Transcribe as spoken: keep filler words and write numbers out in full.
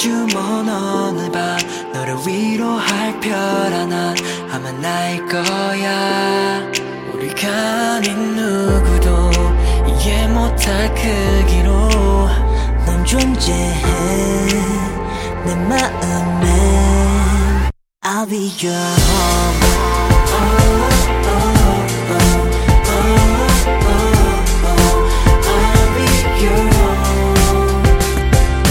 주문 오늘 밤 너를 위로할 별 하나 아마 나일 거야. 우리가 아닌 누구도 이해 못할 크기로 넌 존재해 내 마음에. I'll be your home.